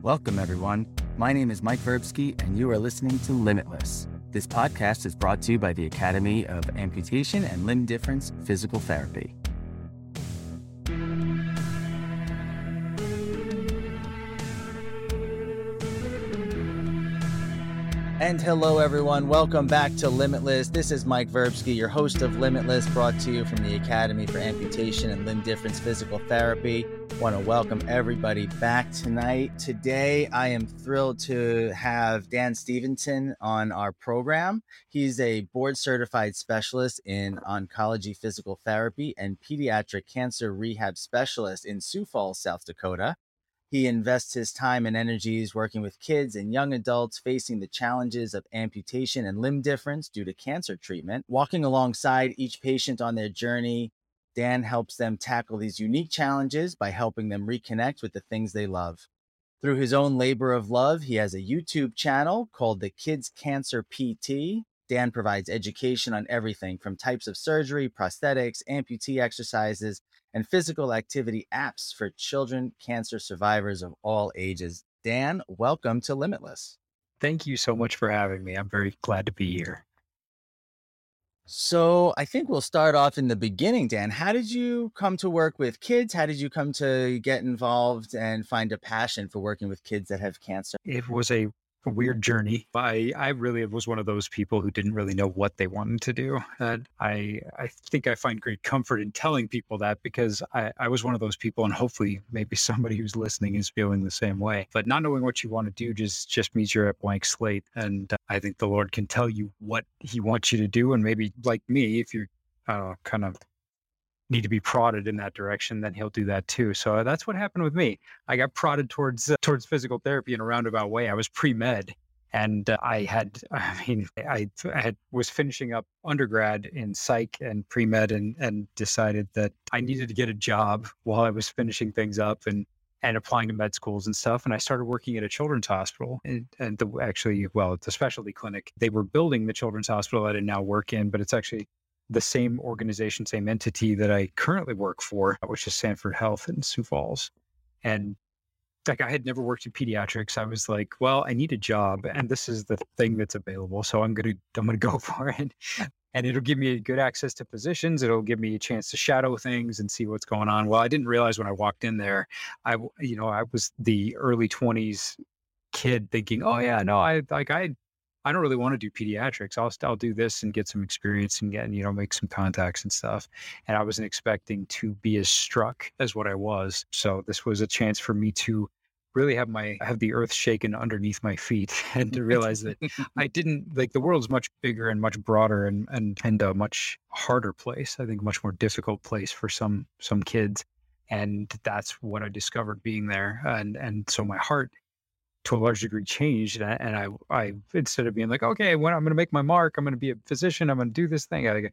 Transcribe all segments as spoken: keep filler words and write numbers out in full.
Welcome, everyone. My name is Mike Verbsky, and you are listening to Limitless. This podcast is brought to you by the Academy of Amputation and Limb Difference Physical Therapy. And hello, everyone. Welcome back to Limitless. This is Mike Verbsky, your host of Limitless, brought to you from the Academy for Amputation and Limb Difference Physical Therapy. I want to welcome everybody back tonight. Today, I am thrilled to have Dan Stevenson on our program. He's a board-certified specialist in oncology physical therapy and pediatric cancer rehab specialist in Sioux Falls, South Dakota. He invests his time and energies working with kids and young adults facing the challenges of amputation and limb difference due to cancer treatment. Walking alongside each patient on their journey, Dan helps them tackle these unique challenges by helping them reconnect with the things they love. Through his own labor of love, he has a YouTube channel called the Kids Cancer P T. Dan provides education on everything from types of surgery, prosthetics, amputee exercises, and physical activity apps for children cancer survivors of all ages. Dan, welcome to Limitless. Thank you so much for having me. I'm very glad to be here. So I think we'll start off in the beginning, Dan. How did you come to work with kids? How did you come to get involved and find a passion for working with kids that have cancer? It was a a weird journey. I, I really was one of those people who didn't really know what they wanted to do. And I, I think I find great comfort in telling people that because I, I was one of those people, and hopefully maybe somebody who's listening is feeling the same way. But not knowing what you want to do just, just means you're a blank slate. And uh, I think the Lord can tell you what he wants you to do. And maybe like me, if you're uh, kind of need to be prodded in that direction, then he'll do that too. So that's what happened with me. I got prodded towards uh, towards physical therapy in a roundabout way. I was pre-med, and uh, I had, I mean, I, I had was finishing up undergrad in psych and pre-med, and and decided that I needed to get a job while I was finishing things up and and applying to med schools and stuff. And I started working at a children's hospital, and, and the, actually, well, it's a specialty clinic. They were building the children's hospital that I now work in, but it's actually the same organization, same entity that I currently work for, which is Sanford Health in Sioux Falls. And like, I had never worked in pediatrics. I was like, well, I need a job, and this is the thing that's available. So I'm going to, I'm going to go for it. And it'll give me good access to positions. It'll give me a chance to shadow things and see what's going on. Well, I didn't realize when I walked in there, I, you know, I was the early twenties kid thinking, oh yeah, no, I like, I, I don't really want to do pediatrics. I'll I'll do this and get some experience and get, you know, make some contacts and stuff. And I wasn't expecting to be as struck as what I was. So this was a chance for me to really have my have the earth shaken underneath my feet and to realize that I didn't like the world's much bigger and much broader and and and a much harder place. I think a much more difficult place for some some kids. And that's what I discovered being there. And and so my heart to a large degree changed. And I, and I, I, instead of being like, okay, when I'm going to make my mark, I'm going to be a physician, I'm going to do this thing. I,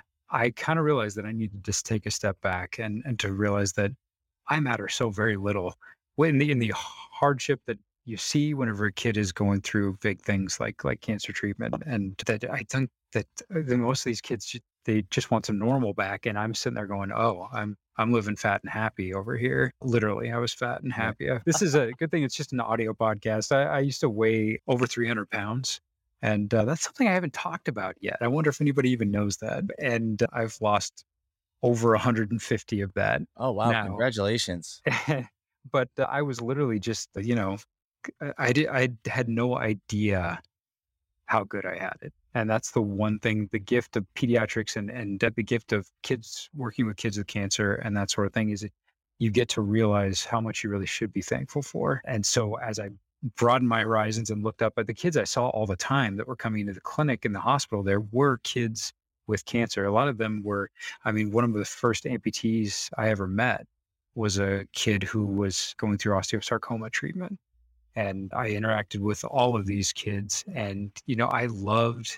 I kind of realized that I need to just take a step back and, and to realize that I matter so very little in the, in the hardship that you see whenever a kid is going through big things like, like cancer treatment. And that I think that most of these kids, they just want some normal back. And I'm sitting there going, oh, I'm, I'm living fat and happy over here. Literally, I was fat and happy. This is a good thing. It's just an audio podcast. I, I used to weigh over three hundred pounds. And uh, that's something I haven't talked about yet. I wonder if anybody even knows that. And I've lost over one hundred fifty of that. Oh, wow. now. Congratulations. But uh, I was literally just, you know, I, did, I had no idea how good I had it. And that's the one thing, the gift of pediatrics and, and the gift of kids working with kids with cancer and that sort of thing is that you get to realize how much you really should be thankful for. And so as I broadened my horizons and looked up at the kids I saw all the time that were coming into the clinic in the hospital, there were kids with cancer. A lot of them were, I mean, one of the first amputees I ever met was a kid who was going through osteosarcoma treatment. And I interacted with all of these kids, and, you know, I loved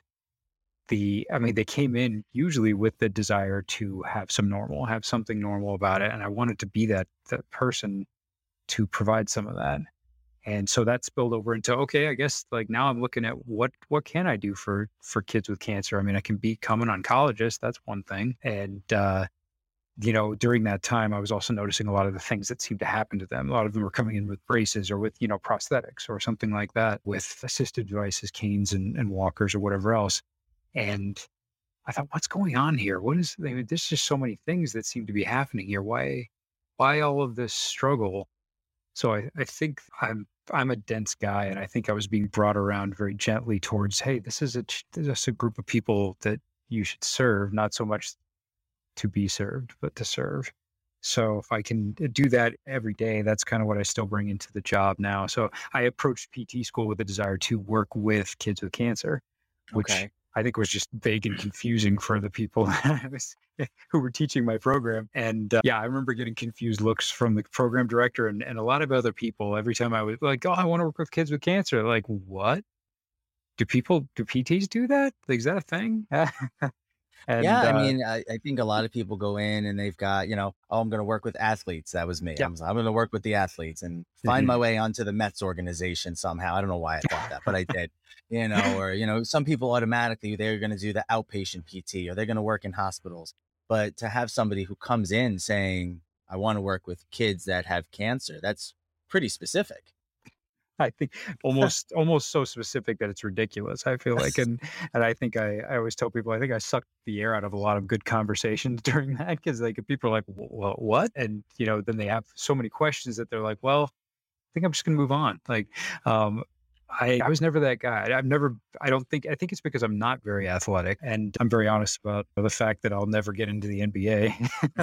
the, I mean, they came in usually with the desire to have some normal, have something normal about it. And I wanted to be that, that person to provide some of that. And so that spilled over into, okay, I guess like now I'm looking at what, what can I do for, for kids with cancer? I mean, I can become an oncologist. That's one thing. And, uh, you know, during that time, I was also noticing a lot of the things that seemed to happen to them. A lot of them were coming in with braces or with, you know, prosthetics or something like that, with assistive devices, canes and, and walkers or whatever else. And I thought, what's going on here? What is, I mean, there's just so many things that seem to be happening here. Why, why all of this struggle? So I, I think I'm, I'm a dense guy, and I think I was being brought around very gently towards, hey, this is a, ch- this is a group of people that you should serve, not so much to be served, but to serve. So if I can do that every day, that's kind of what I still bring into the job now. So I approached P T school with a desire to work with kids with cancer, which Okay. I think was just vague and confusing for the people I was, who were teaching my program. And uh, yeah, I remember getting confused looks from the program director and, and a lot of other people every time I was like, oh, I want to work with kids with cancer. Like, what? Do people, do P Ts do that? Like, is that a thing? Yeah, and I uh, mean, I, I think a lot of people go in and they've got, you know, oh, I'm going to work with athletes. That was me. yeah. I'm, I'm going to work with the athletes and find my way onto the Mets organization somehow. I don't know why I thought that, but I did, you know, or, you know, some people automatically, they're going to do the outpatient P T or they're going to work in hospitals. But to have somebody who comes in saying, I want to work with kids that have cancer, that's pretty specific. I think almost almost so specific that it's ridiculous. I feel like, and and I think I, I always tell people I think I sucked the air out of a lot of good conversations during that because like people are like, well, what? And you know, then they have so many questions that they're like, well, I think I'm just gonna move on. Like, um, I I was never that guy. I've never. I don't think. I think it's because I'm not very athletic, and I'm very honest about the fact that I'll never get into the N B A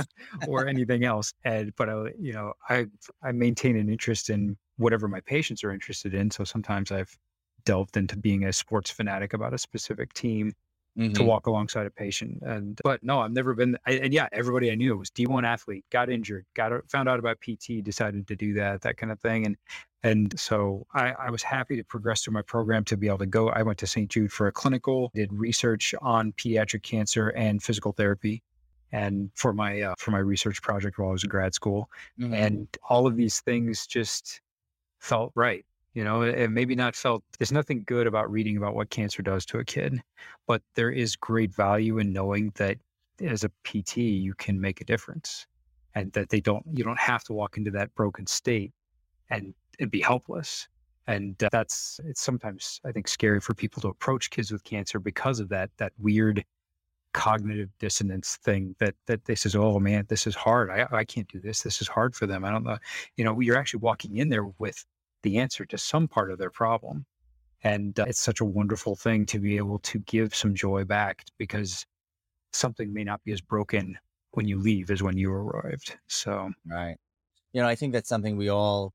or anything else. And but I, you know, I I maintain an interest in whatever my patients are interested in. So sometimes I've delved into being a sports fanatic about a specific team to Hmm. walk alongside a patient. And but no, I've never been. I, and yeah, everybody I knew was D one athlete, got injured, got found out about P T, decided to do that, that kind of thing. And and so I, I was happy to progress through my program to be able to go. I went to Saint Jude for a clinical, did research on pediatric cancer and physical therapy, and for my uh, for my research project while I was in grad school. Hmm. And all of these things just felt right. You know, it maybe not felt, there's nothing good about reading about what cancer does to a kid, but there is great value in knowing that as a P T, you can make a difference and that they don't, you don't have to walk into that broken state and, and be helpless. And uh, that's, it's sometimes, I think, scary for people to approach kids with cancer because of that, that weird cognitive dissonance thing that, that they says, oh man, this is hard. I, I can't do this. This is hard for them. I don't know. You know, you're actually walking in there with the answer to some part of their problem. And uh, it's such a wonderful thing to be able to give some joy back because something may not be as broken when you leave as when you arrived. So, Right. You know, I think that's something we all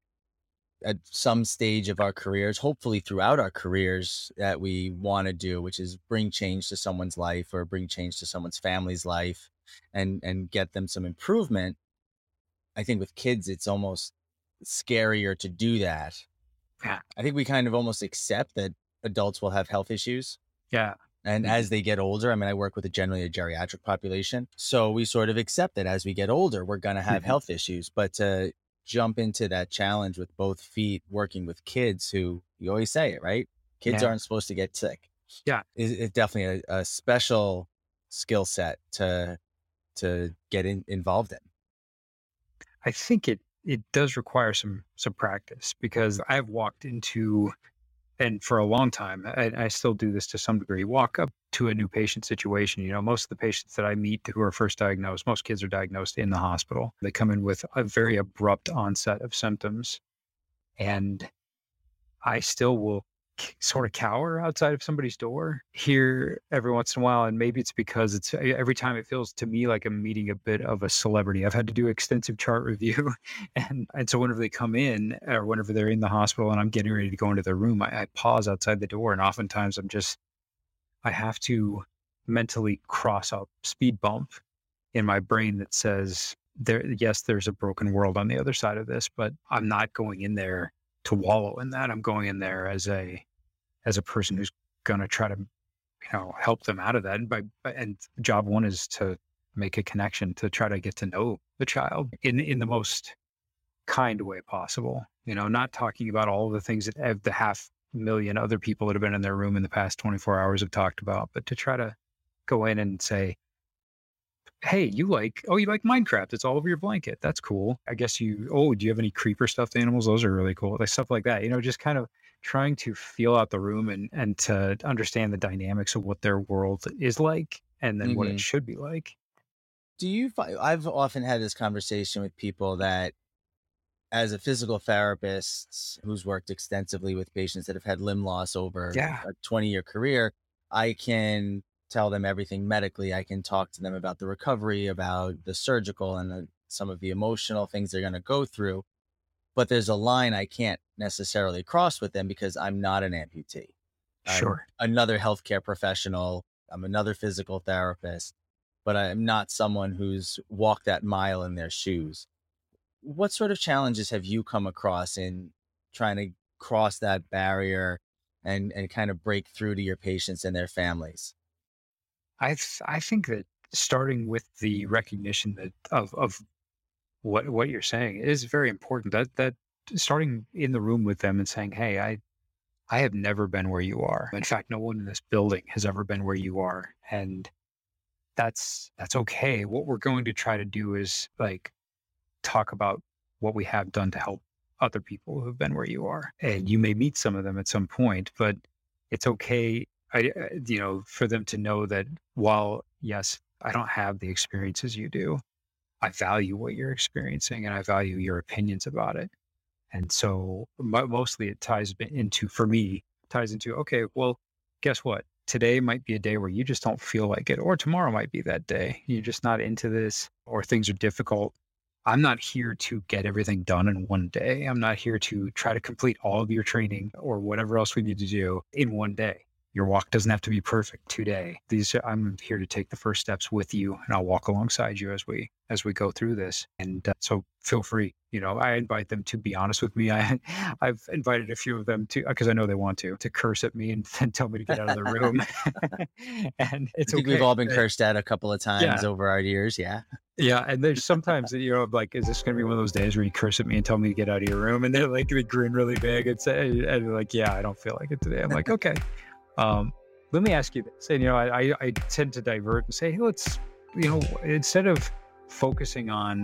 at some stage of our careers, hopefully throughout our careers, that we want to do, which is bring change to someone's life or bring change to someone's family's life and and get them some improvement. I think with kids, it's almost scarier to do that. yeah. I think we kind of almost accept that adults will have health issues. Yeah. And Mhm. as they get older, I mean, I work with a generally a geriatric population. So we sort of accept that as we get older, we're going to have Mhm. health issues. But to jump into that challenge with both feet, working with kids who you always say it, right? Kids Yeah. aren't supposed to get sick. Yeah. Is it definitely a, a special skill set to to get in, involved in? I think it, it does require some, some practice because I've walked into, and for a long time, and I still do this to some degree, walk up to a new patient situation. You know, most of the patients that I meet who are first diagnosed, most kids are diagnosed in the hospital. They come in with a very abrupt onset of symptoms. And I still will k- sort of cower outside of somebody's door here every once in a while. And maybe it's because it's e- every time it feels to me like I'm meeting a bit of a celebrity. I've had to do extensive chart review. And, and so whenever they come in or whenever they're in the hospital and I'm getting ready to go into their room, I, I pause outside the door. And oftentimes I'm just, I have to mentally cross a speed bump in my brain that says, there, yes, there's a broken world on the other side of this, but I'm not going in there to wallow in that. I'm going in there as a as a person who's going to try to, you know, help them out of that. And by and job one is to make a connection to try to get to know the child in in the most kind way possible. You know, not talking about all of the things that have the half million other people that have been in their room in the past twenty-four hours have talked about, but to try to go in and say, hey, you like, oh, you like Minecraft. It's all over your blanket. That's cool. I guess you, oh, do you have any creeper stuffed animals? Those are really cool. Like stuff like that, you know, just kind of trying to feel out the room and, and to understand the dynamics of what their world is like and then what it Hmm. should be like. Do you find, I've often had this conversation with people that as a physical therapist who's worked extensively with patients that have had limb loss over Yeah, a twenty year career, I can tell them everything medically. I can talk to them about the recovery, about the surgical and the, some of the emotional things they're going to go through. But there's a line I can't necessarily cross with them because I'm not an amputee. I'm sure. another healthcare professional. I'm another physical therapist, but I'm not someone who's walked that mile in their shoes. What sort of challenges have you come across in trying to cross that barrier and and kind of break through to your patients and their families? I th- I think that starting with the recognition that of of what what you're saying is very important. That that starting in the room with them and saying, "Hey, I I have never been where you are. In fact, no one in this building has ever been where you are." And that's that's okay. What we're going to try to do is like talk about what we have done to help other people who've been where you are. And you may meet some of them at some point, but it's okay. I, uh, you know, for them to know that while, yes, I don't have the experiences you do, I value what you're experiencing and I value your opinions about it. And so mo- mostly it ties b- into, for me, ties into, okay, well, guess what? Today might be a day where you just don't feel like it, or tomorrow might be that day. You're just not into this, or things are difficult. I'm not here to get everything done in one day. I'm not here to try to complete all of your training or whatever else we need to do in one day. Your walk doesn't have to be perfect today. These I'm here to take the first steps with you, and I'll walk alongside you as we as we go through this. And uh, so feel free. You know, I invite them to be honest with me. I I've invited a few of them to because I know they want to to curse at me and then tell me to get out of the room. And I it's think we've okay. all been Uh, cursed at a couple of times Yeah. over our years. Yeah. Yeah, and there's sometimes that, you know, like, is this gonna be one of those days where you curse at me and tell me to get out of your room? And they're like, they grin really big and say, and they're like, yeah, I don't feel like it today. I'm like, okay. Um, let me ask you this. And, you know, I, I, I tend to divert and say, hey, let's, you know, instead of focusing on,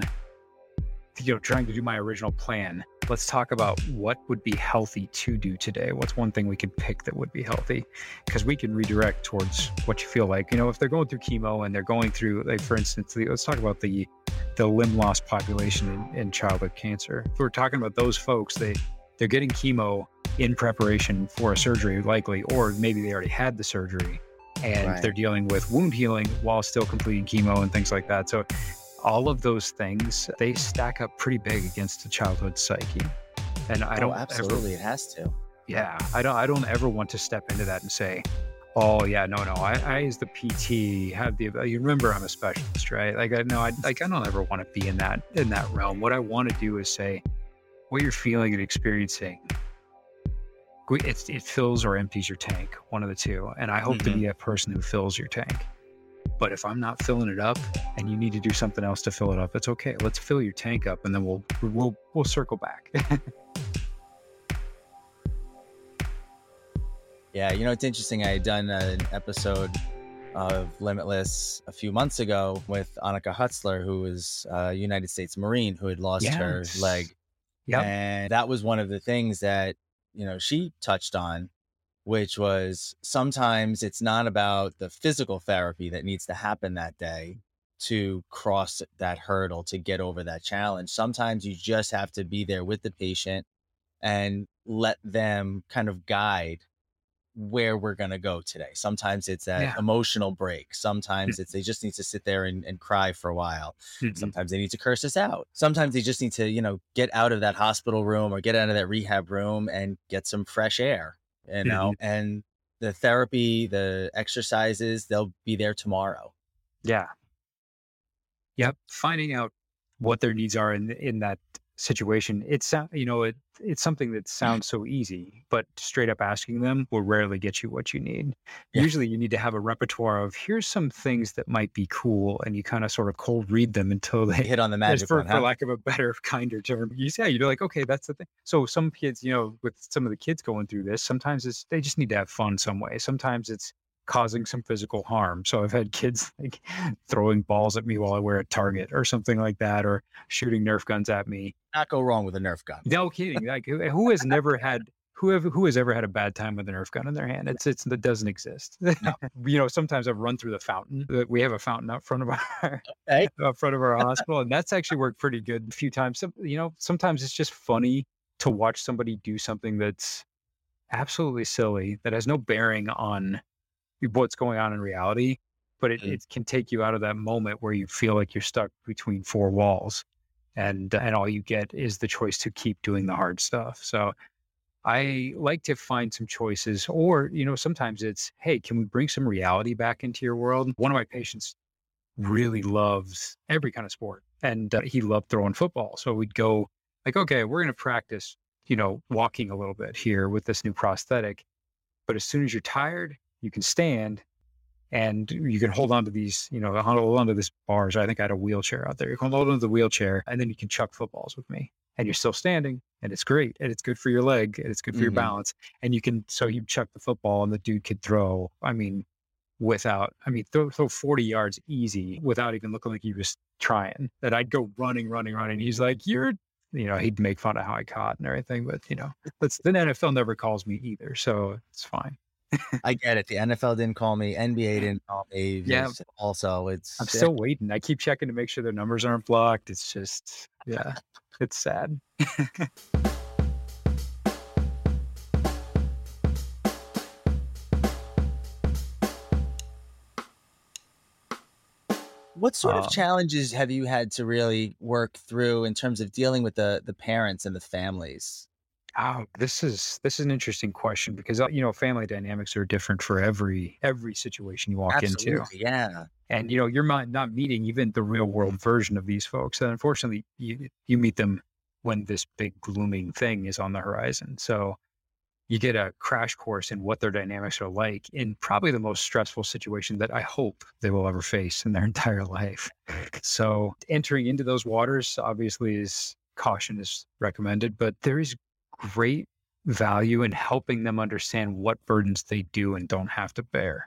you know, trying to do my original plan, let's talk about what would be healthy to do today. What's one thing we can pick that would be healthy? Because we can redirect towards what you feel like. You know, if they're going through chemo and they're going through, like, for instance, the, let's talk about the the limb loss population in, in childhood cancer. If we're talking about those folks, they they're getting chemo in preparation for a surgery, likely, or maybe they already had the surgery and Right. they're dealing with wound healing while still completing chemo and things like that. So all of those things, they stack up pretty big against the childhood psyche. And I Oh, don't ever, absolutely. It has to. yeah, I don't, I don't ever want to step into that and say, oh yeah, no, no, I, I as the P T have the, you remember I'm a specialist, right? Like I know, I like, I don't ever want to be in that, in that realm. What I want to do is say what you're feeling and experiencing, it, it fills or empties your tank, one of the two. And I hope to Hmm. be that person who fills your tank. But if I'm not filling it up and you need to do something else to fill it up, it's okay. Let's fill your tank up and then we'll we'll we'll circle back. Yeah. You know, it's interesting. I had done an episode of Limitless a few months ago with Annika Hutzler, who was a United States Marine who had lost her Yes. leg. Yep. And that was one of the things that, you know, she touched on, which was sometimes it's not about the physical therapy that needs to happen that day to cross that hurdle, to get over that challenge. Sometimes you just have to be there with the patient and let them kind of guide where we're going to go today. Sometimes it's that Yeah. emotional break. Sometimes it's they just need to sit there and, and cry for a while. Mhm. Sometimes they need to curse us out. Sometimes they just need to, you know, get out of that hospital room or get out of that rehab room and get some fresh air, you know, Mhm. and the therapy, the exercises, they'll be there tomorrow. Yeah. Yep. Finding out what their needs are in in that situation. It's sou- you know, it it's something that sounds so easy, but straight up asking them will rarely get you what you need. Yeah. Usually you need to have a repertoire of here's some things that might be cool, and you kind of sort of cold read them until they Hit on the as magic for one, for huh? lack of a better, kinder term. You say you're like, okay, that's the thing. So some kids, you know, with some of the kids going through this, sometimes it's they just need to have fun some way. Sometimes it's causing some physical harm. So I've had kids like throwing balls at me while I wear a target or something like that, or shooting Nerf guns at me. Not go wrong with a Nerf gun. No kidding. Like who who has never had whoever who has ever had a bad time with a Nerf gun in their hand? It's it's it doesn't exist. No. You know, sometimes I've run through the fountain. Uh, We have a fountain out front of our Okay. out front of our hospital, and that's actually worked pretty good a few times. Some, you know, sometimes it's just funny to watch somebody do something that's absolutely silly that has no bearing on what's going on in reality, but it, Mm. it can take you out of that moment where you feel like you're stuck between four walls, and and all you get is the choice to keep doing the hard stuff. So I like to find some choices, or you know, sometimes it's, hey, can we bring some reality back into your world? One of my patients really loves every kind of sport, and uh, he loved throwing football. So we'd go like, okay, we're going to practice, you know, walking a little bit here with this new prosthetic. But as soon as you're tired, you can stand and you can hold on to these, you know, hold on to this bars. I think I had a wheelchair out there. You can hold on to the wheelchair and then you can chuck footballs with me. And you're still standing and it's great. And it's good for your leg and it's good for your Mhm. balance. And you can, so you chuck the football and the dude could throw, I mean, without, I mean, throw, throw forty yards easy without even looking like he was trying. That I'd go running, running, running. He's like, you're, you know, he'd make fun of how I caught and everything. But, you know, that's, the N F L never calls me either. So it's fine. I get it. The N F L didn't call me. N B A didn't call me. Yeah. It's Also, it's I'm still waiting. I keep checking to make sure their numbers aren't blocked. It's just, yeah, it's sad. What sort of Um, challenges have you had to really work through in terms of dealing with the the parents and the families? oh, this is this is an interesting question because uh, you know, family dynamics are different for every every situation you walk into, Absolutely, yeah. and you know, you're not not meeting even the real world version of these folks. And unfortunately, you you meet them when this big glooming thing is on the horizon. So you get a crash course in what their dynamics are like in probably the most stressful situation that I hope they will ever face in their entire life. So entering into those waters obviously is caution is recommended, but there is great value in helping them understand what burdens they do and don't have to bear.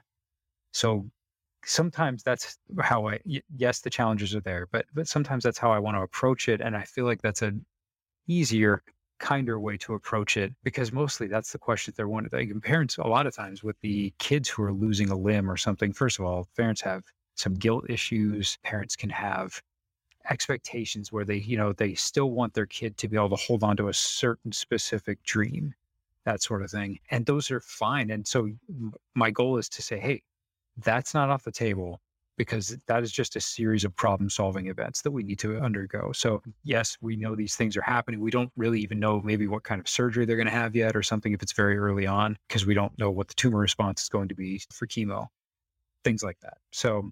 So sometimes that's how I, y- yes, the challenges are there, but, but sometimes that's how I want to approach it. And I feel like that's an easier, kinder way to approach it because mostly that's the question they're wanting. Like parents, a lot of times with the kids who are losing a limb or something, first of all, parents have some guilt issues. Parents can have expectations where they, you know, they still want their kid to be able to hold on to a certain specific dream, that sort of thing. And those are fine. And so m- my goal is to say, hey, that's not off the table because that is just a series of problem solving events that we need to undergo. So yes, we know these things are happening. We don't really even know maybe what kind of surgery they're going to have yet or something if it's very early on because we don't know what the tumor response is going to be for chemo, things like that. So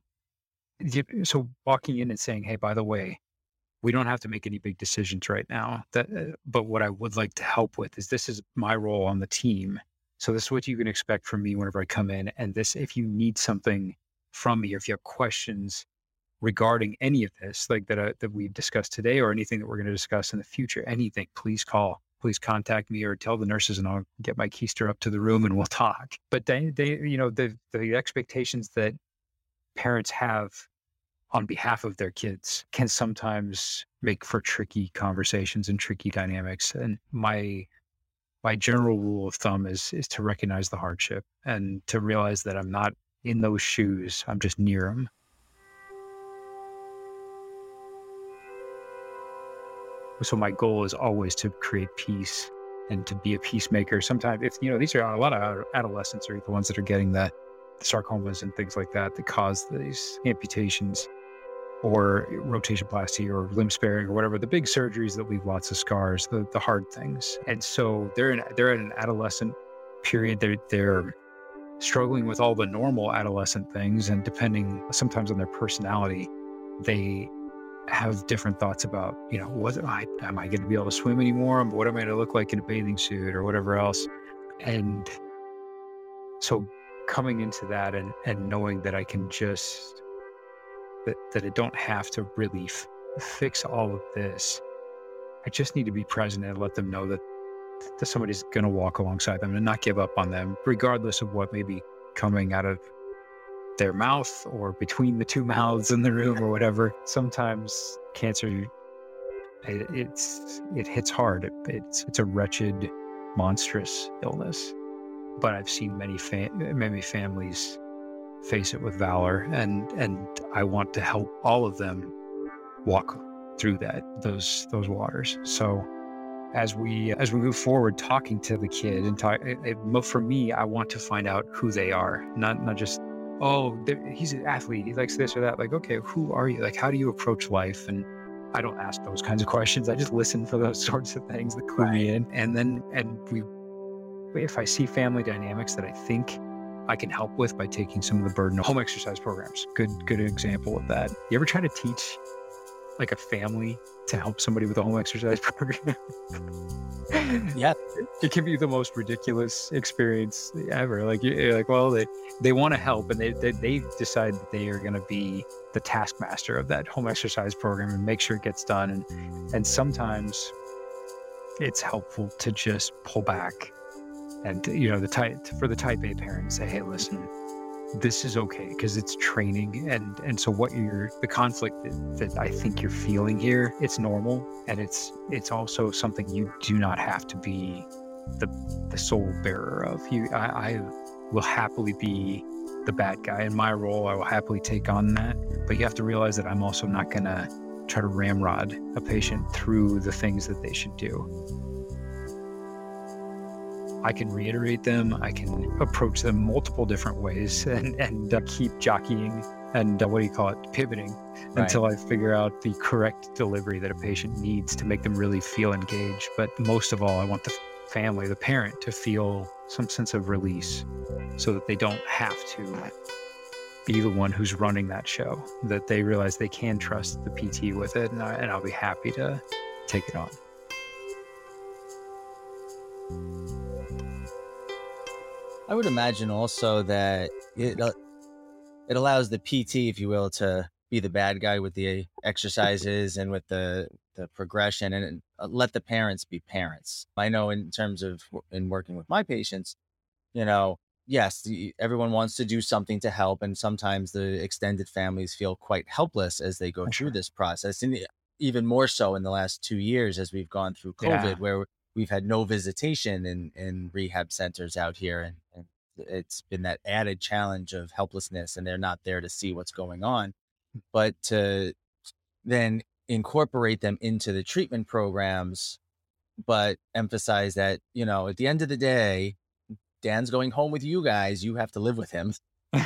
you- so walking in and saying, hey, by the way, we don't have to make any big decisions right now. That, uh, but what I would like to help with is this is my role on the team. So this is what you can expect from me whenever I come in. And this, if you need something from me, or if you have questions regarding any of this, like that uh, that we've discussed today, or anything that we're going to discuss in the future, anything, please call, please contact me, or tell the nurses, and I'll get my keister up to the room and we'll talk. But they, they, you know, the the expectations that parents have on behalf of their kids can sometimes make for tricky conversations and tricky dynamics. And my my general rule of thumb is is to recognize the hardship and to realize that I'm not in those shoes. I'm just near them. So my goal is always to create peace and to be a peacemaker. Sometimes, if you know, these are a lot of adolescents are the ones that are getting the sarcomas and things like that that cause these amputations or rotationplasty or limb sparing or whatever, the big surgeries that leave lots of scars, the the hard things. And so they're in they're in an adolescent period. They're they're struggling with all the normal adolescent things, and depending sometimes on their personality, they have different thoughts about, you know, what am I am I going to be able to swim anymore? What am I going to look like in a bathing suit or whatever else? And so coming into that and and knowing that I can just that, that I don't have to really f- fix all of this. I just need to be present and let them know that, that somebody's going to walk alongside them and not give up on them, regardless of what may be coming out of their mouth or between the two mouths in the room or whatever. Sometimes cancer, it, it's it hits hard. It, it's it's a wretched, monstrous illness. But I've seen many fa- many families face it with valor, and and I want to help all of them walk through that those those waters. So as we as we move forward, talking to the kid and talk, it, it, for me, I want to find out who they are, not not just, oh, he's an athlete, he likes this or that. Like, okay, who are you? Like, how do you approach life? And I don't ask those kinds of questions. I just listen for those sorts of things that clue me in. And then, and we, if I see family dynamics that I think I can help with by taking some of the burden of home exercise programs, good, good example of that. You ever try to teach like a family to help somebody with a home exercise program? Yeah. It can be the most ridiculous experience ever. Like, you're like, well, they, they want to help, and they, they, they decide that they are going to be the taskmaster of that home exercise program and make sure it gets done. And, and sometimes it's helpful to just pull back and, you know, the type for the type A parent, say, hey, listen, this is okay because it's training. And, and so what you're, the conflict that, that I think you're feeling here, it's normal. And it's, it's also something you do not have to be the, the sole bearer of. You, I, I will happily be the bad guy in my role. I will happily take on that, but you have to realize that I'm also not going to try to ramrod a patient through the things that they should do. I can reiterate them. I can approach them multiple different ways and, and uh, keep jockeying and uh, what do you call it? Pivoting right. Until I figure out the correct delivery that a patient needs to make them really feel engaged. But most of all, I want the family, the parent, to feel some sense of release so that they don't have to be the one who's running that show, that they realize they can trust the P T with it, and, I, and I'll be happy to take it on. I would imagine also that it uh, it allows the P T, if you will, to be the bad guy with the exercises and with the, the progression, and uh, let the parents be parents. I know in terms of in working with my patients, you know, yes, the, everyone wants to do something to help. And sometimes the extended families feel quite helpless as they go For through sure. this process. And even more so in the last two years as we've gone through COVID, Yeah. where we've had no visitation in, in rehab centers out here. And, and it's been that added challenge of helplessness, and they're not there to see what's going on. But to then incorporate them into the treatment programs, but emphasize that, you know, at the end of the day, Dan's going home with you guys. You have to live with him.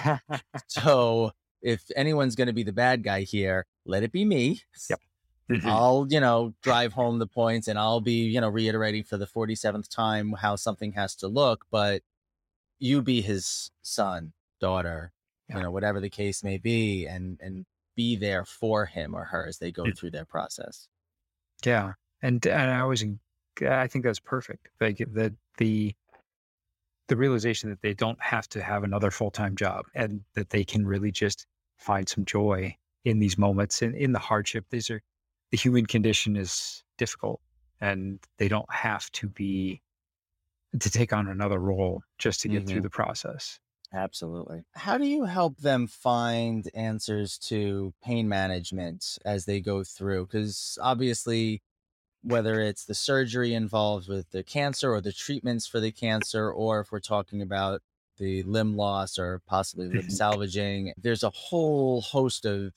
So if anyone's going to be the bad guy here, let it be me. Yep. Mm-hmm. I'll, you know, drive home the points, and I'll be, you know, reiterating for the forty-seventh time how something has to look, but you be his son, daughter, yeah. you know, whatever the case may be, and, and be there for him or her as they go mm-hmm. through their process. Yeah. And, and I always, I think that's perfect. Like the, the, the realization that they don't have to have another full-time job, and that they can really just find some joy in these moments and in the hardship. These are, the human condition is difficult, and they don't have to be, to take on another role just to get mm-hmm. through the process. Absolutely. How do you help them find answers to pain management as they go through? Because obviously, whether it's the surgery involved with the cancer or the treatments for the cancer, or if we're talking about the limb loss or possibly limb salvaging, there's a whole host of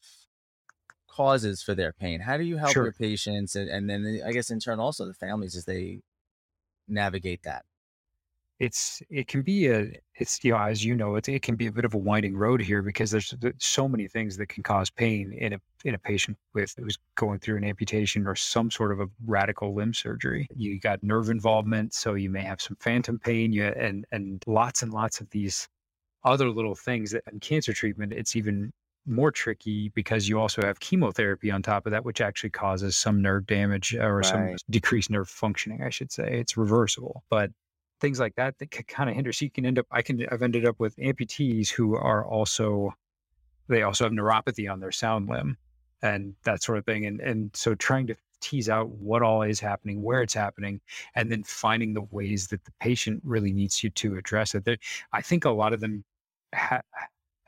causes for their pain. How do you help Sure. your patients, and, and then I guess in turn also the families as they navigate that? It's, it can be a, it's, you know, as you know, it, it can be a bit of a winding road here, because there's, there's so many things that can cause pain in a, in a patient with, who's going through an amputation or some sort of a radical limb surgery. You got nerve involvement, so you may have some phantom pain, you, and, and lots and lots of these other little things that in cancer treatment, it's even more tricky because you also have chemotherapy on top of that, which actually causes some nerve damage or right. some decreased nerve functioning, I should say. It's reversible, but things like that that can kind of hinder. So you can end up, I can, I've ended up with amputees who are also, they also have neuropathy on their sound limb and that sort of thing. And, and so trying to tease out what all is happening, where it's happening, and then finding the ways that the patient really needs you to address it. There, I think a lot of them ha-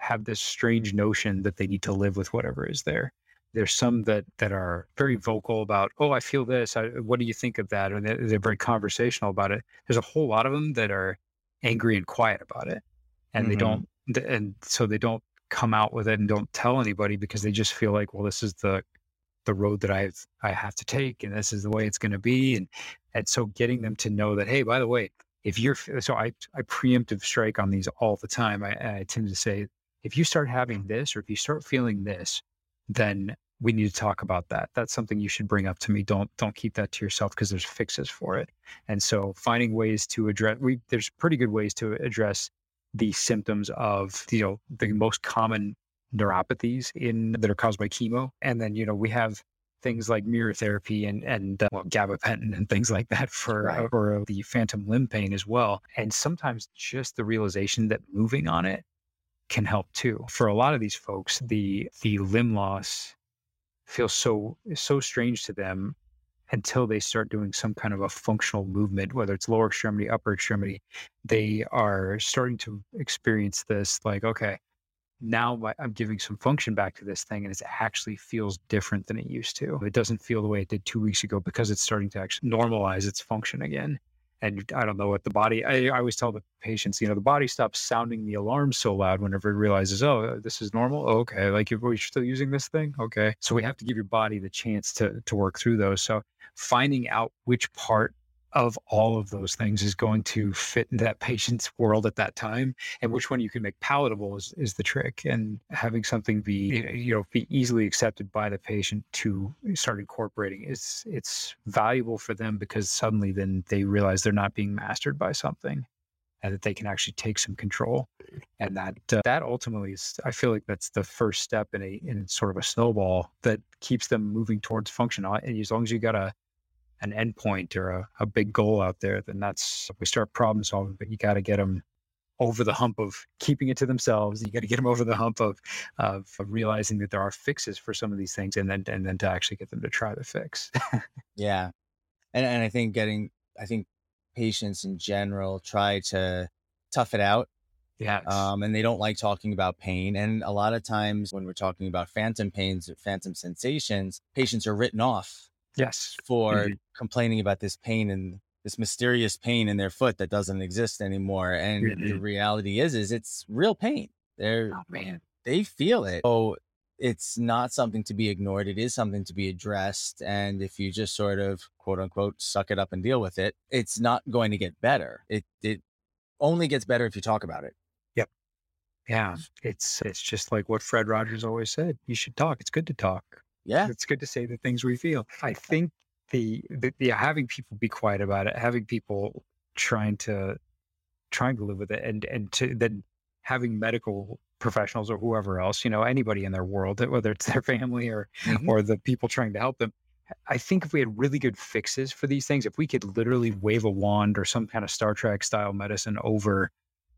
have this strange notion that they need to live with whatever is there. There's some that that are very vocal about, oh, I feel this. I, what do you think of that? Or they're, they're very conversational about it. There's a whole lot of them that are angry and quiet about it, and they Mm-hmm. don't, and so they don't come out with it and don't tell anybody because they just feel like, well, this is the the road that I've I have to take, and this is the way it's going to be, and and so getting them to know that, hey, by the way, if you're so I I preemptive strike on these all the time. I, I tend to say, if you start having this, or if you start feeling this, then we need to talk about that. That's something you should bring up to me. Don't don't keep that to yourself, because there's fixes for it. And so finding ways to address, we there's pretty good ways to address the symptoms of, you know, the most common neuropathies in that are caused by chemo. And then, you know, we have things like mirror therapy and and uh, well, gabapentin and things like that for Right. uh, for the phantom limb pain as well. And sometimes just the realization that moving on it can help too. For a lot of these folks, the the limb loss feels so so strange to them until they start doing some kind of a functional movement, whether it's lower extremity, upper extremity. They are starting to experience this, like, okay, now my, I'm giving some function back to this thing, and it actually feels different than it used to. It doesn't feel the way it did two weeks ago because it's starting to actually normalize its function again. And I don't know what the body, I, I always tell the patients, you know, the body stops sounding the alarm so loud whenever it realizes, oh, this is normal. Oh, okay. Like, you're, you're still using this thing. Okay. So we have to give your body the chance to, to work through those. So finding out which part of all of those things is going to fit into that patient's world at that time, and which one you can make palatable is, is the trick. And having something be, you know, be easily accepted by the patient to start incorporating is, it's valuable for them, because suddenly then they realize they're not being mastered by something, and that they can actually take some control. And that uh, that ultimately is, I feel like that's the first step in a in sort of a snowball that keeps them moving towards function. And as long as you got a an endpoint or a, a big goal out there, then that's, we start problem solving. But you got to get them over the hump of keeping it to themselves. You got to get them over the hump of, of of realizing that there are fixes for some of these things, and then and then to actually get them to try the fix. Yeah. And and I think getting I think patients in general try to tough it out. Yes. Um, and they don't like talking about pain. And a lot of times when we're talking about phantom pains or phantom sensations, patients are written off Yes. for Mhm. complaining about this pain and this mysterious pain in their foot that doesn't exist anymore. And the Mhm. reality is, is it's real pain. They're Oh man. they feel it. So it's not something to be ignored. It is something to be addressed. And if you just sort of quote unquote suck it up and deal with it, it's not going to get better. It it only gets better if you talk about it. Yep. Yeah. It's it's just like what Fred Rogers always said. You should talk. It's good to talk. Yeah. It's good to say the things we feel. I think the, the, the having people be quiet about it, having people trying to trying to live with it, and and to then having medical professionals or whoever else, you know, anybody in their world, whether it's their family or Hmm. or the people trying to help them. I think if we had really good fixes for these things, if we could literally wave a wand or some kind of Star Trek style medicine over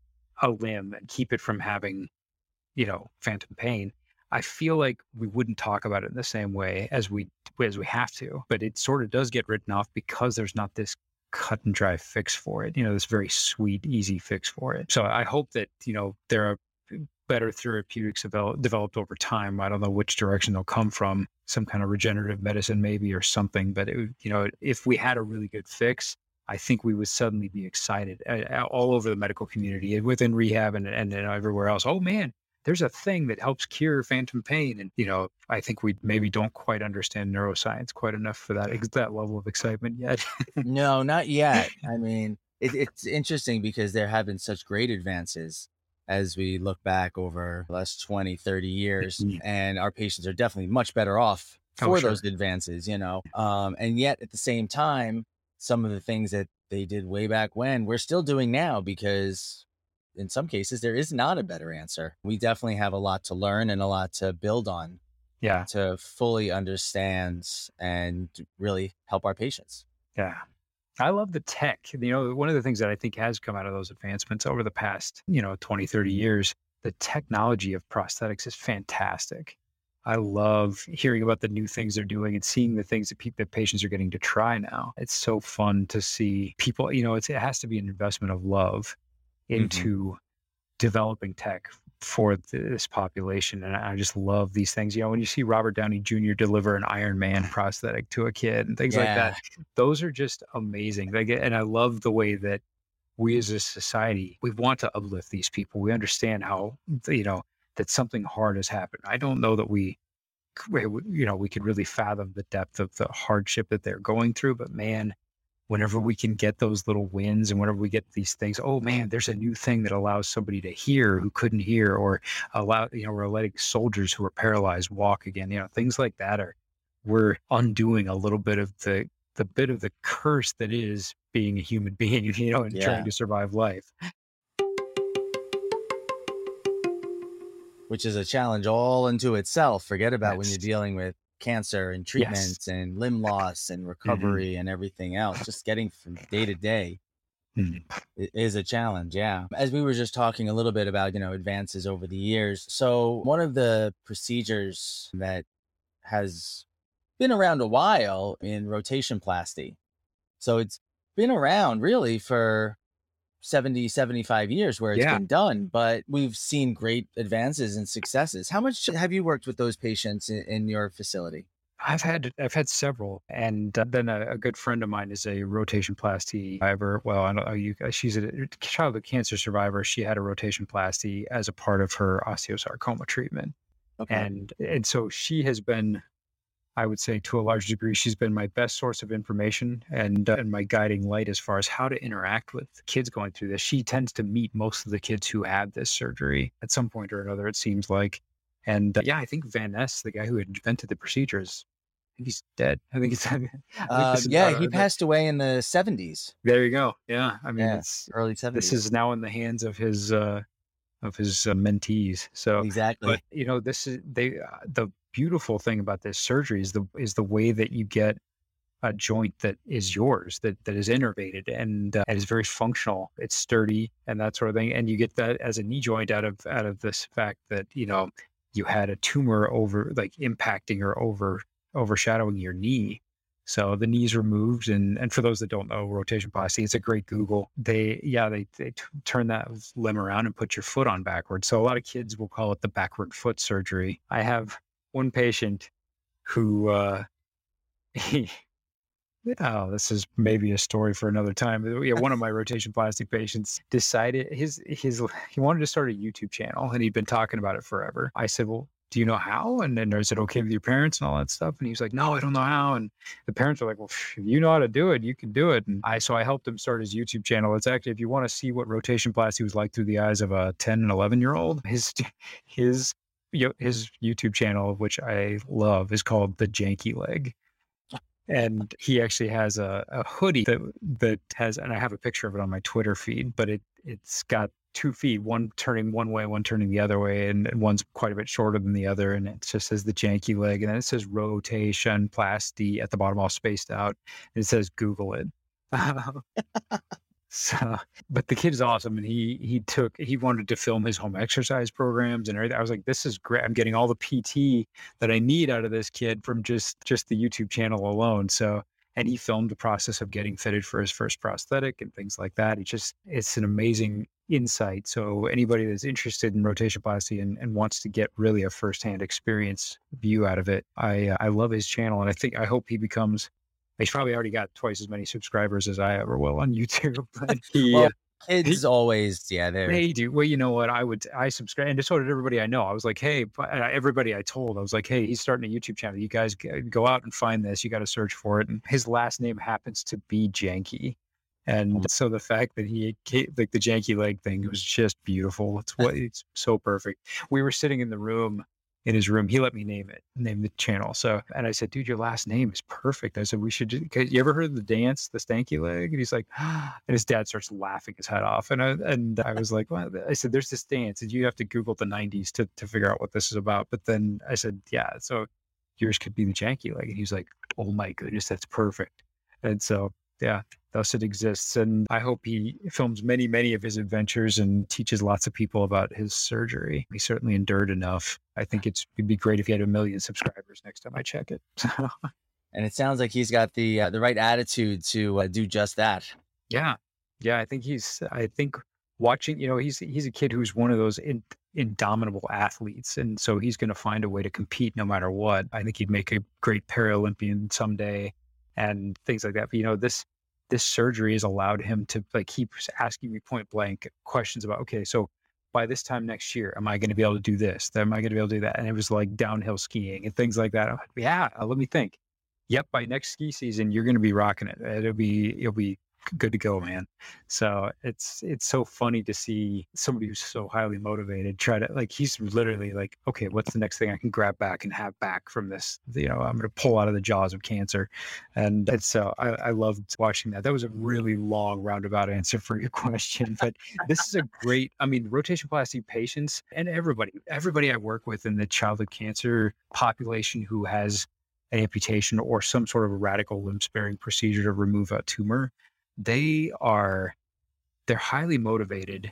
a limb and keep it from having, you know, phantom pain, I feel like we wouldn't talk about it in the same way as we as we have to. But it sort of does get written off because there's not this cut and dry fix for it, you know, this very sweet, easy fix for it. So I hope that, you know, there are better therapeutics develop, developed over time. I don't know which direction they'll come from, some kind of regenerative medicine maybe or something. But, it, would- you know, if we had a really good fix, I think we would suddenly be excited uh, all over the medical community, within rehab and, and, and everywhere else. Oh, man, there's a thing that helps cure phantom pain. And, you know, I think we maybe don't quite understand neuroscience quite enough for that, that level of excitement yet. No, not yet. I mean, it, it's interesting because there have been such great advances as we look back over the last twenty, thirty years, Mhm. and our patients are definitely much better off Oh, for sure. those advances, you know. Um, and yet at the same time, some of the things that they did way back when, we're still doing now because in some cases there is not a better answer. We definitely have a lot to learn and a lot to build on Yeah. to fully understand and really help our patients. Yeah. I love the tech. You know, one of the things that I think has come out of those advancements over the past, you know, twenty, thirty years, the technology of prosthetics is fantastic. I love hearing about the new things they're doing and seeing the things that people, that patients are getting to try now. It's so fun to see people, you know, it's, it has to be an investment of love Hmm. into developing tech for this population. And I just love these things. You know, when you see Robert Downey Junior deliver an Iron Man prosthetic to a kid and things like Yeah. that, those are just amazing. Like, and I love the way that we as a society, we want to uplift these people. We understand how, you know, that something hard has happened. I don't know that we, you know, we could really fathom the depth of the hardship that they're going through, but man, whenever we can get those little wins and whenever we get these things, oh man, there's a new thing that allows somebody to hear who couldn't hear, or allow, you know, we're letting soldiers who are paralyzed walk again, you know, things like that are, we're undoing a little bit of the, the bit of the curse that is being a human being, you know, and Yeah. trying to survive life. Which is a challenge all into itself. Forget about when Yes. you're dealing with cancer and Yes. treatments and limb loss and Mhm. recovery and everything else. Just getting from day to day Mhm. i- is a challenge. Yeah. As we were just talking a little bit about, you know, advances over the years. So one of the procedures that has been around a while in rotation plasty. So it's been around really for seventy, seventy-five years where it's Yeah. been done, but we've seen great advances and successes. How much have you worked with those patients in, in your facility? I've had I've had several, and uh, then a, a good friend of mine is a rotation plasty survivor. Well, I don't know you. She's a childhood cancer survivor. She had a rotation plasty as a part of her osteosarcoma treatment, Okay. and and so she has been, I would say, to a large degree, she's been my best source of information and uh, and my guiding light as far as how to interact with kids going through this. She tends to meet most of the kids who had this surgery at some point or another, it seems like. And uh, yeah, I think Van Ness, the guy who invented the procedures, I think he's dead. I think it's. I think Uh, this is. yeah, I don't he know, passed away in the seventies. there you go. Yeah, I mean, Yeah, it's early this seventies. is now in the hands of his uh, of his uh, mentees. So, but Exactly. you know, this is they. Uh, the beautiful thing about this surgery is the is the way that you get a joint that is yours, that that is innervated and uh, and is very functional. It's sturdy and that sort of thing, and you get that as a knee joint out of out of this fact that you know you had a tumor over like impacting or over overshadowing your knee. So the knee's removed, and and for those that don't know, rotation plasty, it's a great Google. They yeah they they t- turn that limb around and put your foot on backwards. So a lot of kids will call it the backward foot surgery. I have one patient who uh, he oh, this is maybe a story for another time. But yeah, one of my rotation plastic patients decided his his he wanted to start a YouTube channel, and he'd been talking about it forever. I said, "Well, do you know how?" And then is it okay with your parents and all that stuff? And he was like, "No, I don't know how." And the parents were like, "Well, if you know how to do it, you can do it." And I so I helped him start his YouTube channel. It's actually, if you want to see what rotation plasty was like through the eyes of a ten and eleven year old, his his you know, his YouTube channel, which I love, is called The Janky Leg. And he actually has a, a hoodie that that has, and I have a picture of it on my Twitter feed, but it it's got two feet, one turning one way, one turning the other way, and, and one's quite a bit shorter than the other. And it just says the janky leg, and then it says rotation plasty at the bottom, all spaced out. And it says Google it. So, but the kid is awesome, and he he took he wanted to film his home exercise programs and everything. I was like, this is great. I'm getting all the P T that I need out of this kid from just just the YouTube channel alone. So, and he filmed the process of getting fitted for his first prosthetic and things like that. It just it's an amazing insight. So anybody that's interested in rotation plasty and, and wants to get really a firsthand experience view out of it, I uh, I love his channel, and I think I hope he becomes. He's probably already got twice as many subscribers as I ever will on YouTube. But he, Well, uh, kids he always, yeah, they're they do. Well, you know what? I would, I subscribe, and so did everybody I know. I was like, hey, but, uh, everybody I told, I was like, hey, he's starting a YouTube channel. You guys g- go out and find this. You got to search for it. And his last name happens to be Janky. And so the fact that he, ca- like the janky leg thing was just beautiful. It's what, it's so perfect. We were sitting in the room, in his room. He let me name it, name the channel. So, and I said, dude, your last name is perfect. I said, we should, just, you ever heard of the dance, the stanky leg? And he's like, and his dad starts laughing his head off. And I, and I was like, well, I said, there's this dance and you have to Google the nineties to, to figure out what this is about. But then I said, yeah, so yours could be the janky leg. And he's like, oh my goodness, that's perfect. And so, yeah, thus it exists. And I hope he films many, many of his adventures and teaches lots of people about his surgery. He certainly endured enough. I think it's, it'd be great if he had a million subscribers next time I check it. and it sounds like he's got the uh, the right attitude to uh, do just that. Yeah. Yeah. I think he's, I think watching, you know, he's, he's a kid who's one of those, in, indomitable athletes. And so he's going to find a way to compete no matter what. I think he'd make a great Paralympian someday and things like that. But, you know, this, this surgery has allowed him to like keep asking me point blank questions about, okay, so by this time next year, am I going to be able to do this? Am I going to be able to do that? And it was like downhill skiing and things like that. I'm like, yeah, uh, let me think. Yep, by next ski season, you're going to be rocking it. It'll be, you'll be good to go, man. So it's it's so funny to see somebody who's so highly motivated try to, like, he's literally like, okay, what's the next thing I can grab back and have back from this? You know, I'm going to pull out of the jaws of cancer. And it's so I, I loved watching that. That was a really long roundabout answer for your question, but this is a great, I mean, rotation-plasty patients and everybody, everybody I work with in the childhood cancer population who has an amputation or some sort of a radical limb sparing procedure to remove a tumor, they are, they're highly motivated.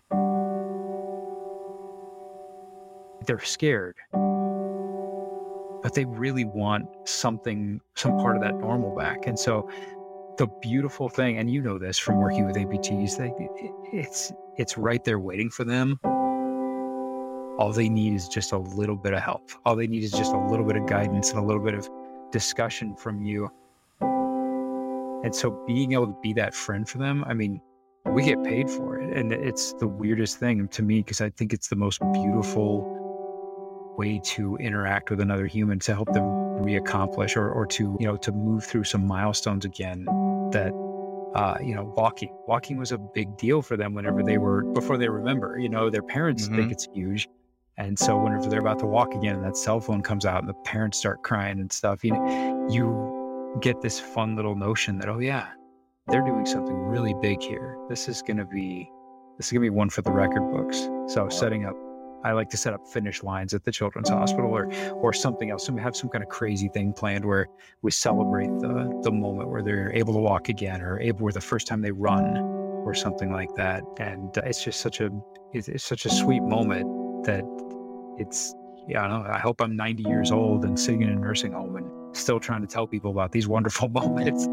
They're scared, but they really want something, some part of that normal back. And so the beautiful thing, and you know this from working with amputees, they, it, it's, it's right there waiting for them. All they need is just a little bit of help. All they need is just a little bit of guidance and a little bit of discussion from you. And so being able to be that friend for them, I mean, we get paid for it. And it's the weirdest thing to me, because I think it's the most beautiful way to interact with another human, to help them reaccomplish or, or to, you know, to move through some milestones again. That, uh, you know, walking, walking was a big deal for them whenever they were, before they remember, you know, their parents Mm-hmm. think it's huge. And so whenever they're about to walk again and that cell phone comes out and the parents start crying and stuff, you know, you get this fun little notion that, oh yeah, they're doing something really big here. This is going to be, this is going to be one for the record books. So setting up, I like to set up finish lines at the Children's Hospital or, or something else. Some have some kind of crazy thing planned where we celebrate the, the moment where they're able to walk again, or able, or the first time they run or something like that. And it's just such a, it's, it's such a sweet moment that it's, yeah, I don't know. I hope I'm ninety years old and sitting in a nursing home and still trying to tell people about these wonderful moments.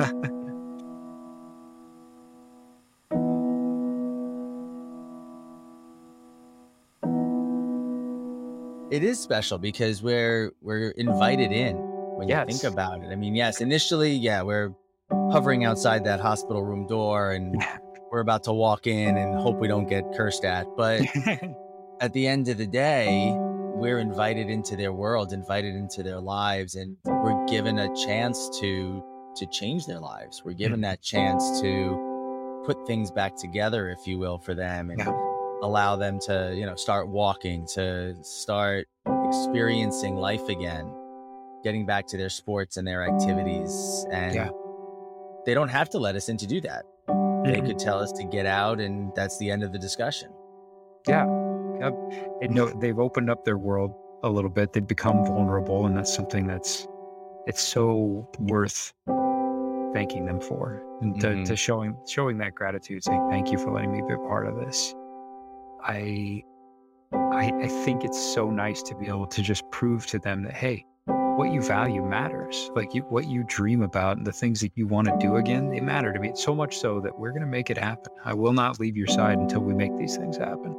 It is special because we're we're invited in when Yes. you think about it. I mean, yes, initially, yeah, we're hovering outside that hospital room door and we're about to walk in and hope we don't get cursed at. But at the end of the day, we're invited into their world, invited into their lives, and we're given a chance to to change their lives. We're given that chance to put things back together, if you will, for them, and Yeah. allow them to, you know, start walking, to start experiencing life again, getting back to their sports and their activities. And Yeah. they don't have to let us in to do that. They Mhm. could tell us to get out, and that's the end of the discussion. Yeah. Yep. And no, they've opened up their world a little bit. They've become vulnerable, and that's something that's, it's so worth thanking them for, and to, Mhm. to showing showing that gratitude, saying thank you for letting me be a part of this. I, I I think it's so nice to be able to just prove to them that, hey, what you value matters. Like you, what you dream about and the things that you want to do again, they matter to me. So much so that we're going to make it happen. I will not leave your side until we make these things happen.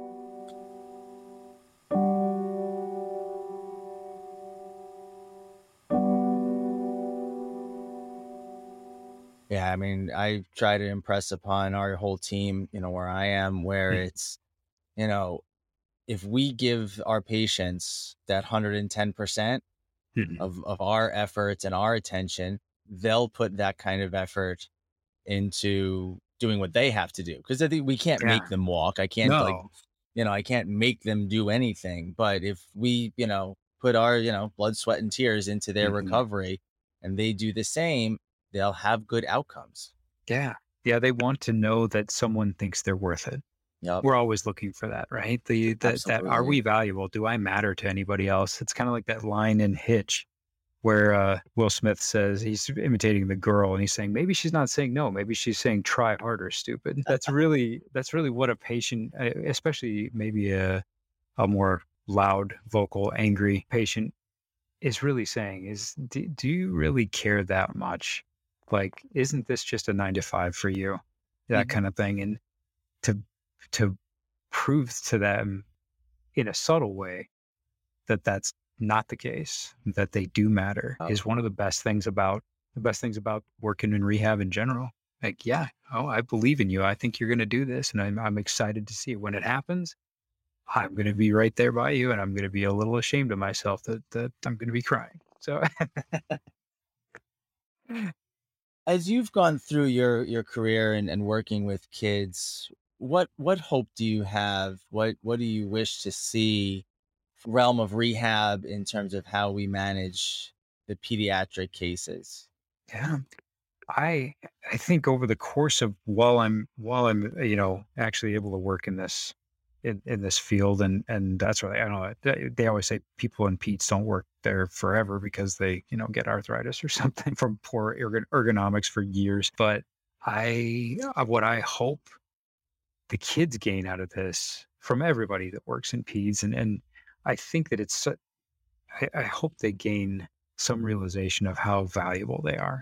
Yeah, I mean, I try to impress upon our whole team, you know, where I am, where Mm. it's, you know, if we give our patients that one hundred ten percent Mhm. of, of our efforts and our attention, they'll put that kind of effort into doing what they have to do. Because I think we can't Yeah. make them walk. I can't, like, No. you know, I can't make them do anything. But if we, you know, put our, you know, blood, sweat, and tears into their Mhm. recovery, and they do the same, they'll have good outcomes. Yeah. Yeah. They want to know that someone thinks they're worth it. Yep. We're always looking for that, right? The that, that are Absolutely. we valuable? Do I matter to anybody else? It's kind of like that line in Hitch where uh, Will Smith says, he's imitating the girl and he's saying, maybe she's not saying no, maybe she's saying try harder, stupid. That's really, that's really what a patient, uh, especially maybe a, a more loud, vocal, angry patient is really saying is, do, do you really care that much? Like, isn't this just a nine to five for you? That Mhm. kind of thing. And to, to prove to them in a subtle way that that's not the case, that they do matter, Oh, is one of the best things about the best things about working in rehab in general. Like, yeah, oh, I believe in you. I think you're going to do this, and I'm I'm excited to see it. When it happens, I'm going to be right there by you, and I'm going to be a little ashamed of myself that that I'm going to be crying. So, as you've gone through your your career and, and working with kids, what what hope do you have? What what do you wish to see realm of rehab in terms of how we manage the pediatric cases? yeah, I I think over the course of while I'm while I'm uh, you know actually able to work in this in, in this field, and and that's what I don't know, they, they always say people in Pete's don't work there forever because they you know get arthritis or something from poor ergon- ergonomics for years. But I uh, what I hope the kids gain out of this from everybody that works in peds, and and I think that it's su- I, I hope they gain some realization of how valuable they are.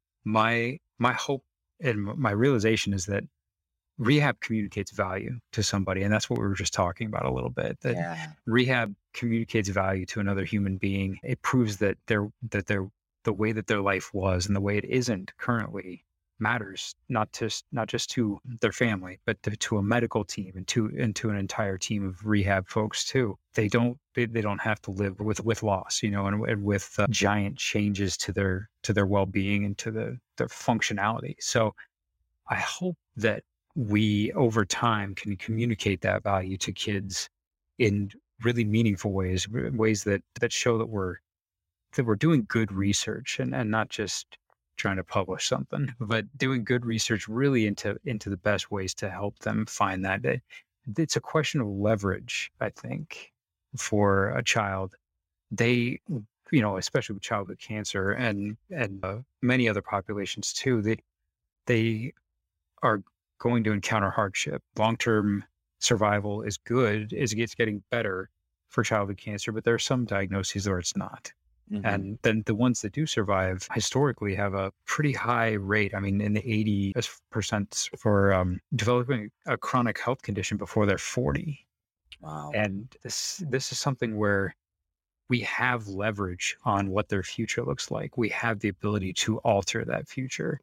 My my hope and m- my realization is that rehab communicates value to somebody, and that's what we were just talking about a little bit, that Yeah. rehab communicates value to another human being. It proves that their that their the way that their life was and the way it isn't currently matters, not just not just to their family, but to, to a medical team, and to and to an entire team of rehab folks too. They don't they, they don't have to live with with loss, you know, and, and with uh, giant changes to their to their well-being and to the their functionality. So I hope that we over time can communicate that value to kids in really meaningful ways, w- ways that that show that we're that we're doing good research, and, and not just trying to publish something, but doing good research really into into the best ways to help them find that. It- It's a question of leverage, I think, for a child. They, you know, especially with childhood cancer and and uh, many other populations too, they they are going to encounter hardship. Long-term survival is good, is it's getting better for childhood cancer, but there are some diagnoses where it's not. Hmm. And then the ones that do survive historically have a pretty high rate. I mean, in the eighty percent for um, developing a chronic health condition before they're forty. Wow. And this this is something where we have leverage on what their future looks like. We have the ability to alter that future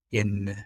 in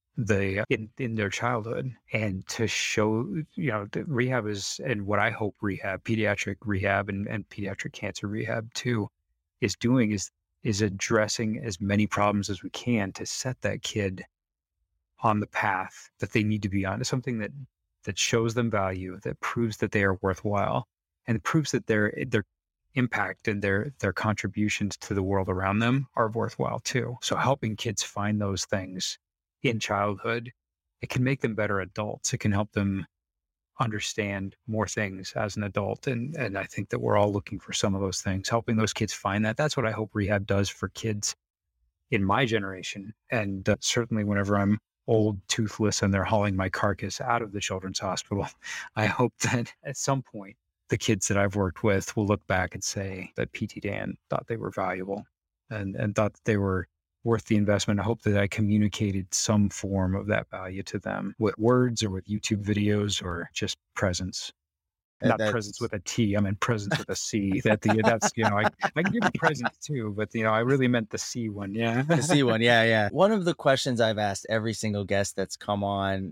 the in in their childhood, and to show, you know, that rehab is, and what I hope rehab, pediatric rehab, and, and pediatric cancer rehab too, is doing is is addressing as many problems as we can to set that kid on the path that they need to be on, to something that that shows them value, that proves that they are worthwhile, and proves that their their impact and their their contributions to the world around them are worthwhile too. So helping kids find those things in childhood, it can make them better adults. It can help them understand more things as an adult. And and I think that we're all looking for some of those things, helping those kids find that. That's what I hope rehab does for kids in my generation. And uh, certainly whenever I'm old, toothless, and they're hauling my carcass out of the children's hospital, I hope that at some point the kids that I've worked with will look back and say that P T Dan thought they were valuable, and, and thought that they were worth the investment. I hope that I communicated some form of that value to them with words or with YouTube videos or just presence. That, Not presence that's with a T, I meant presence with a C. That the that's you know I I can give you presents too, but you know I really meant the C one. Yeah. the C one. Yeah, yeah. One of the questions I've asked every single guest that's come on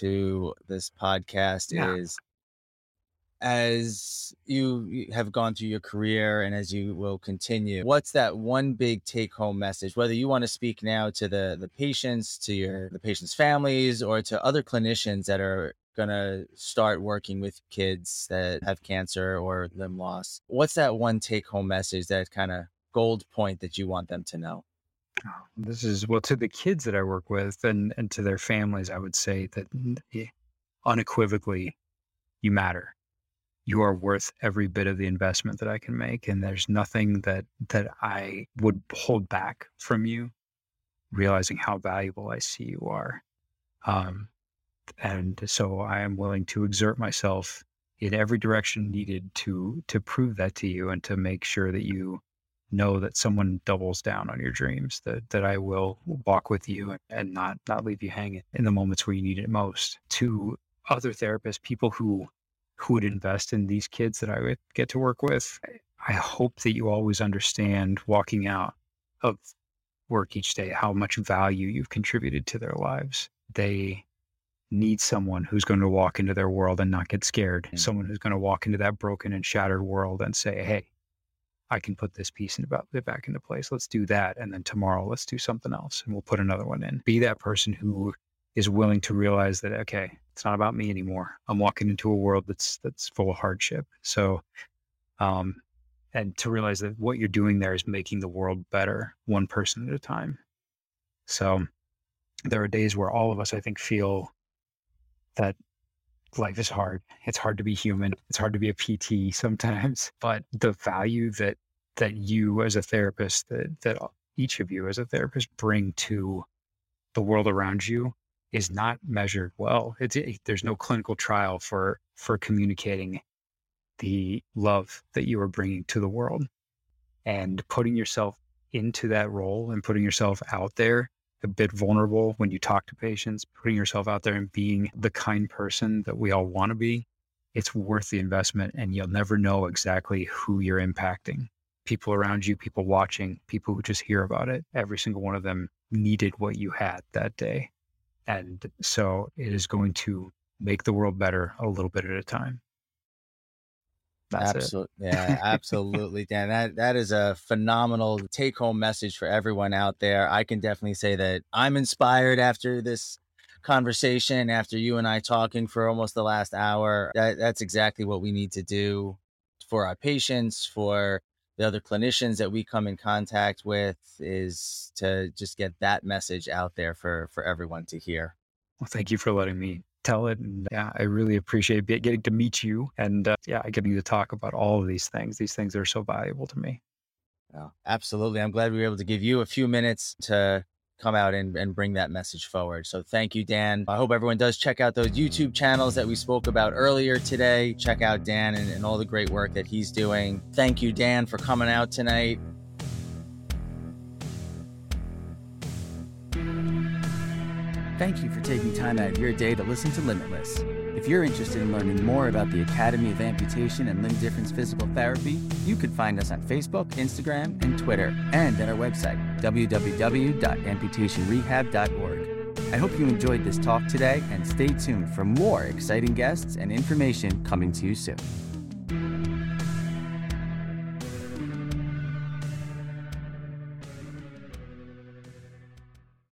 to this podcast Yeah. is, as you have gone through your career and as you will continue, what's that one big take home message, whether you want to speak now to the the patients, to your the patients' families, or to other clinicians that are going to start working with kids that have cancer or limb loss? What's that one take home message, that kind of gold point that you want them to know? Oh, this is, well, to the kids that I work with, and and to their families, I would say that n- eh, unequivocally, you matter. You are worth every bit of the investment that I can make, and there's nothing that that I would hold back from you, realizing how valuable I see you are. Um, and so I am willing to exert myself in every direction needed to to prove that to you, and to make sure that you know that someone doubles down on your dreams, that that I will walk with you, and, and not not leave you hanging in the moments where you need it most. To other therapists, people who who would invest in these kids that I would get to work with. I hope that you always understand walking out of work each day, how much value you've contributed to their lives. They need someone who's going to walk into their world and not get scared. Mm-hmm. Someone who's going to walk into that broken and shattered world and say, hey, I can put this piece in about it back into place. Let's do that. And then tomorrow, let's do something else. And we'll put another one in. Be that person who is willing to realize that, okay, it's not about me anymore. I'm walking into a world that's, that's full of hardship. So, um, and to realize that what you're doing there is making the world better, one person at a time. So there are days where all of us, I think, feel that life is hard. It's hard to be human. It's hard to be a P T sometimes, but the value that, that you as a therapist, that, that each of you as a therapist bring to the world around you is not measured well. It's, it, there's no clinical trial for, for communicating the love that you are bringing to the world, and putting yourself into that role and putting yourself out there a bit vulnerable when you talk to patients, putting yourself out there and being the kind person that we all want to be. It's worth the investment, and you'll never know exactly who you're impacting. People around you, people watching, people who just hear about it. Every single one of them needed what you had that day. And so it is going to make the world better a little bit at a time. That's absolutely. It. Yeah, absolutely, Dan. That that is a phenomenal take-home message for everyone out there. I can definitely say that I'm inspired after this conversation, after you and I talking for almost the last hour. That that's exactly what we need to do for our patients, for the other clinicians that we come in contact with, is to just get that message out there for for everyone to hear. Well, thank you for letting me tell it. And yeah, I really appreciate getting to meet you, and uh, yeah, getting to talk about all of these things. These things are so valuable to me. Oh, absolutely. I'm glad we were able to give you a few minutes to come out and, and bring that message forward. So thank you, Dan. I hope everyone does check out those YouTube channels that we spoke about earlier today. Check out Dan and, and all the great work that he's doing. Thank you, Dan, for coming out tonight. Thank you for taking time out of your day to listen to Limitless. If you're interested in learning more about the Academy of Amputation and Limb Difference Physical Therapy, you can find us on Facebook, Instagram, and Twitter, and at our website, w w w dot amputation rehab dot org. I hope you enjoyed this talk today, and stay tuned for more exciting guests and information coming to you soon.